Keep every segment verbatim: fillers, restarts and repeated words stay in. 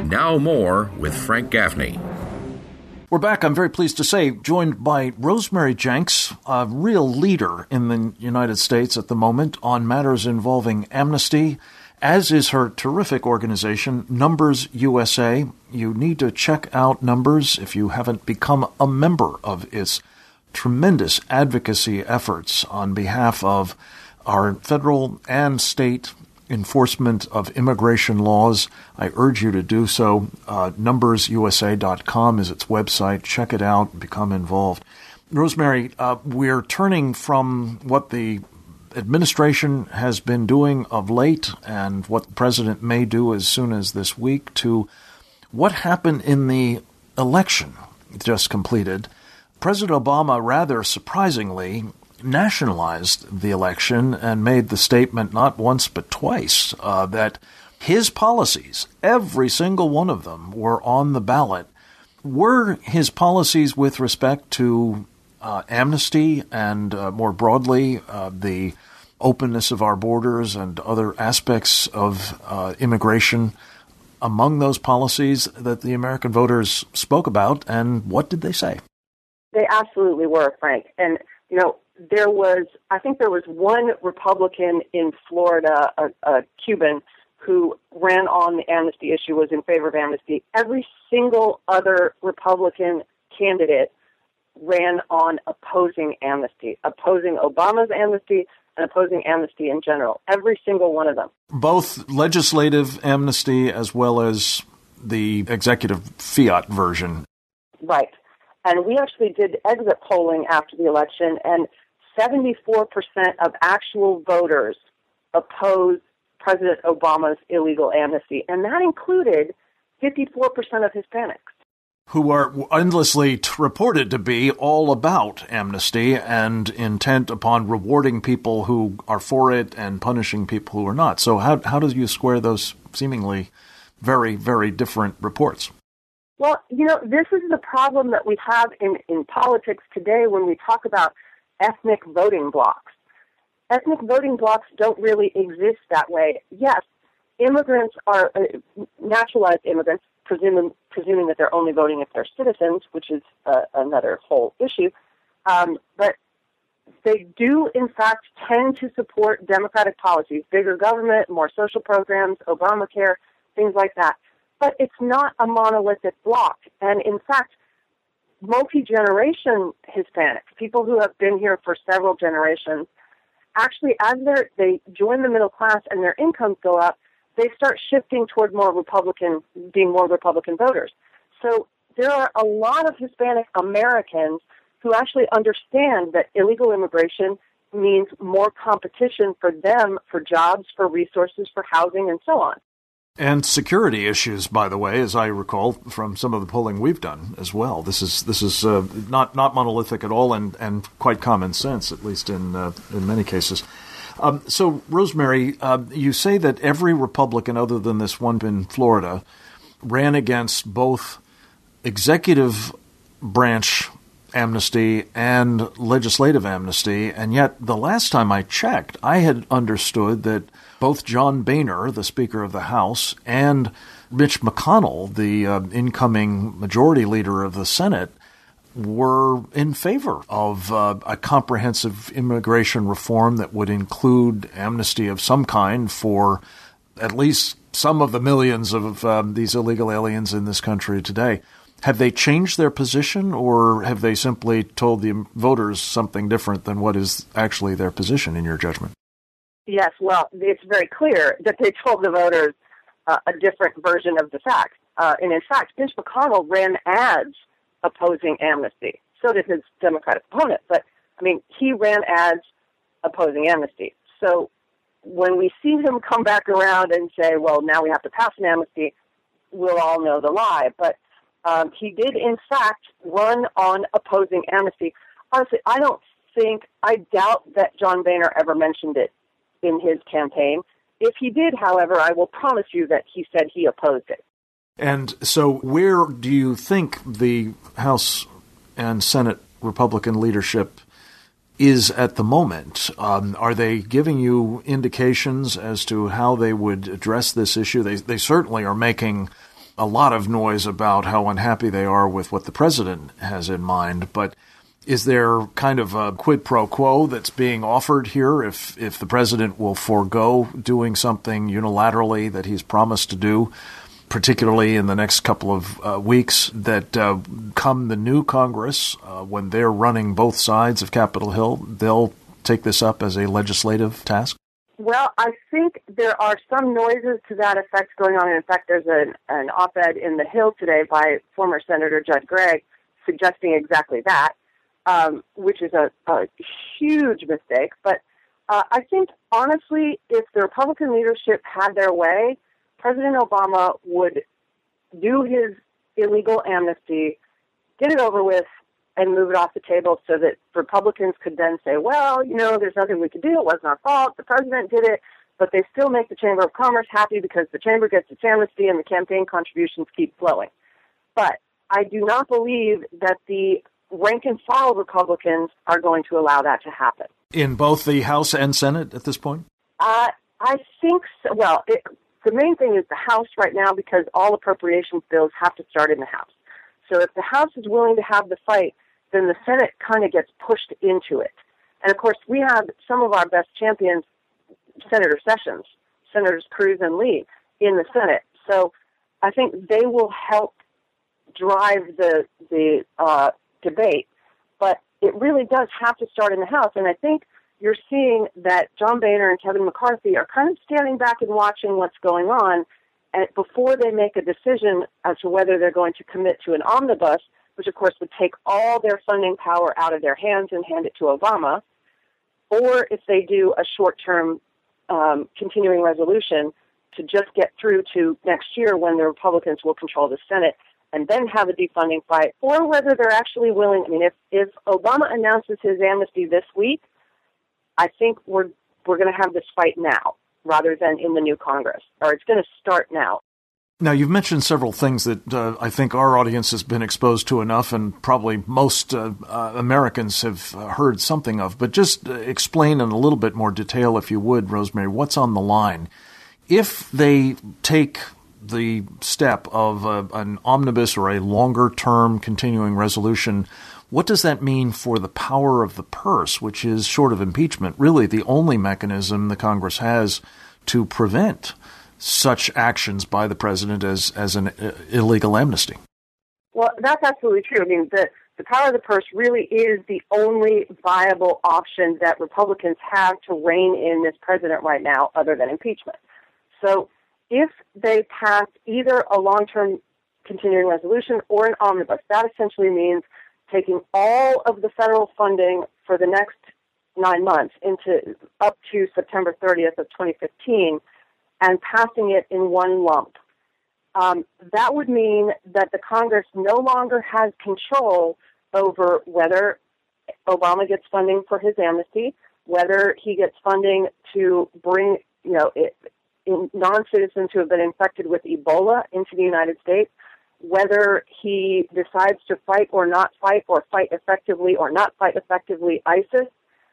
Now more with Frank Gaffney. We're back, I'm very pleased to say, joined by Rosemary Jenks, a real leader in the United States at the moment on matters involving amnesty, as is her terrific organization, Numbers U S A. You need to check out Numbers if you haven't become a member of its tremendous advocacy efforts on behalf of our federal and state enforcement of immigration laws. I urge you to do so. Uh, numbers U S A dot com is its website. Check it out. Become involved. Rosemary, uh, we're turning from what the administration has been doing of late and what the president may do as soon as this week to what happened in the election just completed. President Obama, rather surprisingly, nationalized the election and made the statement not once but twice uh, that his policies, every single one of them, were on the ballot. Were his policies with respect to uh, amnesty and, uh, more broadly, uh, the openness of our borders and other aspects of uh, immigration among those policies that the American voters spoke about, and what did they say? They absolutely were, Frank. And, you know, there was, I think there was one Republican in Florida, a, a Cuban, who ran on the amnesty issue, was in favor of amnesty. Every single other Republican candidate ran on opposing amnesty, opposing Obama's amnesty and opposing amnesty in general. Every single one of them. Both legislative amnesty as well as the executive fiat version. Right. And we actually did exit polling after the election, and seventy-four percent of actual voters opposed President Obama's illegal amnesty, and that included fifty-four percent of Hispanics. Who are endlessly t- reported to be all about amnesty and intent upon rewarding people who are for it and punishing people who are not. So how how do you square those seemingly very, very different reports? Well, you know, this is the problem that we have in, in politics today when we talk about ethnic voting blocks. Ethnic voting blocks don't really exist that way. Yes, immigrants are uh, naturalized immigrants, presuming, presuming that they're only voting if they're citizens, which is uh, another whole issue. Um, but they do, in fact, tend to support democratic policies, bigger government, more social programs, Obamacare, things like that. But it's not a monolithic block. And in fact, multi-generation Hispanics, people who have been here for several generations, actually, as they join the middle class and their incomes go up, they start shifting toward more Republican, being more Republican voters. So there are a lot of Hispanic Americans who actually understand that illegal immigration means more competition for them, for jobs, for resources, for housing, and so on. And security issues, by the way, as I recall from some of the polling we've done as well. This is this is uh, not not monolithic at all, and, and quite common sense, at least in uh, in many cases. Um, so, Rosemary, uh, you say that every Republican, other than this one in Florida, ran against both executive branch amnesty and legislative amnesty, and yet the last time I checked, I had understood that both John Boehner, the Speaker of the House, and Mitch McConnell, the uh, incoming majority leader of the Senate, were in favor of uh, a comprehensive immigration reform that would include amnesty of some kind for at least some of the millions of um, these illegal aliens in this country today. Have they changed their position, or have they simply told the voters something different than what is actually their position, in your judgment? Yes, well, it's very clear that they told the voters uh, a different version of the facts. Uh, and in fact, Mitch McConnell ran ads opposing amnesty. So did his Democratic opponent. But, I mean, he ran ads opposing amnesty. So when we see him come back around and say, well, now we have to pass an amnesty, we'll all know the lie. But um, he did, in fact, run on opposing amnesty. Honestly, I don't think, I doubt that John Boehner ever mentioned it in his campaign. If he did, however, I will promise you that he said he opposed it. And so where do you think the House and Senate Republican leadership is at the moment? Um, are they giving you indications as to how they would address this issue? They they certainly are making a lot of noise about how unhappy they are with what the president has in mind, but is there kind of a quid pro quo that's being offered here if, if the president will forego doing something unilaterally that he's promised to do, particularly in the next couple of uh, weeks, that uh, come the new Congress, uh, when they're running both sides of Capitol Hill, they'll take this up as a legislative task? Well, I think there are some noises to that effect going on. In fact, there's an, an op-ed in The Hill today by former Senator Judd Gregg suggesting exactly that, um, which is a, a huge mistake. But uh, I think, honestly, if the Republican leadership had their way, President Obama would do his illegal amnesty, get it over with, and move it off the table so that Republicans could then say, well, you know, there's nothing we could do. It wasn't our fault. The president did it. But they still make the Chamber of Commerce happy because the Chamber gets its amnesty and the campaign contributions keep flowing. But I do not believe that the rank-and-file Republicans are going to allow that to happen. In both the House and Senate at this point? Uh, I think so. Well, it, the main thing is the House right now because all appropriations bills have to start in the House. So if the House is willing to have the fight, then the Senate kind of gets pushed into it. And, of course, we have some of our best champions, Senator Sessions, Senators Cruz and Lee, in the Senate. So I think they will help drive the the uh, debate. But it really does have to start in the House. And I think you're seeing that John Boehner and Kevin McCarthy are kind of standing back and watching what's going on and before they make a decision as to whether they're going to commit to an omnibus, which, of course, would take all their funding power out of their hands and hand it to Obama, or if they do a short-term um, continuing resolution to just get through to next year when the Republicans will control the Senate and then have a defunding fight, or whether they're actually willing. I mean, if, if Obama announces his amnesty this week, I think we're we're going to have this fight now rather than in the new Congress, or it's going to start now. Now, you've mentioned several things that uh, I think our audience has been exposed to enough, and probably most uh, uh, Americans have heard something of. But just uh, explain in a little bit more detail, if you would, Rosemary, what's on the line. If they take the step of uh, an omnibus or a longer-term continuing resolution, what does that mean for the power of the purse, which is, short of impeachment, really the only mechanism the Congress has to prevent such actions by the president as, as an uh, illegal amnesty? Well, that's absolutely true. I mean, the, the power of the purse really is the only viable option that Republicans have to rein in this president right now other than impeachment. So if they pass either a long-term continuing resolution or an omnibus, that essentially means taking all of the federal funding for the next nine months into up to September thirtieth of twenty fifteen and passing it in one lump. Um, that would mean that the Congress no longer has control over whether Obama gets funding for his amnesty, whether he gets funding to bring, you know, it, in non-citizens who have been infected with Ebola into the United States, whether he decides to fight or not fight, or fight effectively or not fight effectively ISIS.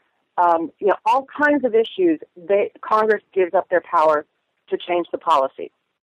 Um, you know, all kinds of issues. They, Congress gives up their power to change the policy.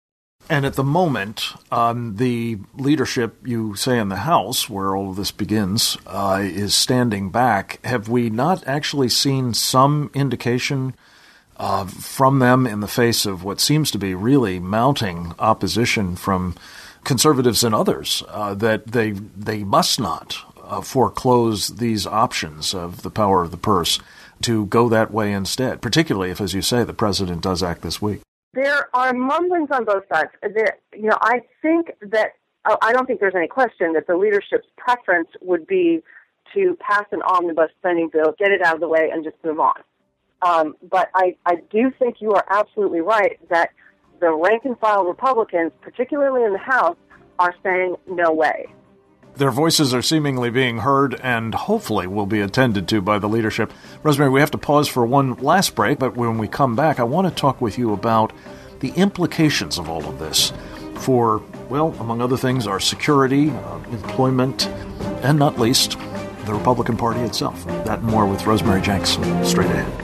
And at the moment, um, the leadership, you say in the House, where all of this begins, uh, is standing back. Have we not actually seen some indication uh, from them in the face of what seems to be really mounting opposition from conservatives and others uh, that they they must not uh, foreclose these options of the power of the purse to go that way instead, particularly if, as you say, the president does act this week? There are mumblings on both sides. There, you know, I think that, I don't think there's any question that the leadership's preference would be to pass an omnibus spending bill, get it out of the way, and just move on. Um, but I, I do think you are absolutely right that the rank-and-file Republicans, particularly in the House, are saying no way. Their voices are seemingly being heard and hopefully will be attended to by the leadership. Rosemary, we have to pause for one last break, but when we come back, I want to talk with you about the implications of all of this for, well, among other things, our security, uh, employment, and not least, the Republican Party itself. That and more with Rosemary Jenks straight ahead.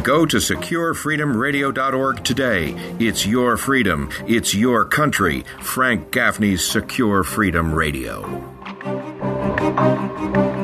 Go to secure freedom radio dot org today. It's your freedom. It's your country. Frank Gaffney's Secure Freedom Radio.